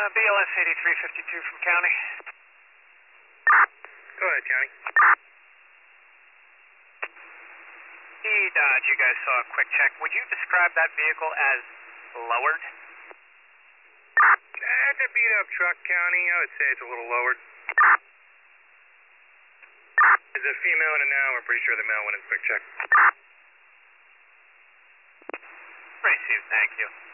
BLS 8352 from County. Go ahead, County. Dodge, you guys saw a quick check. Would you describe that vehicle as lowered? That's a beat-up truck, County. I would say it's a little lowered. There's a female and a male. We're pretty sure the male went in quick check. Received, thank you.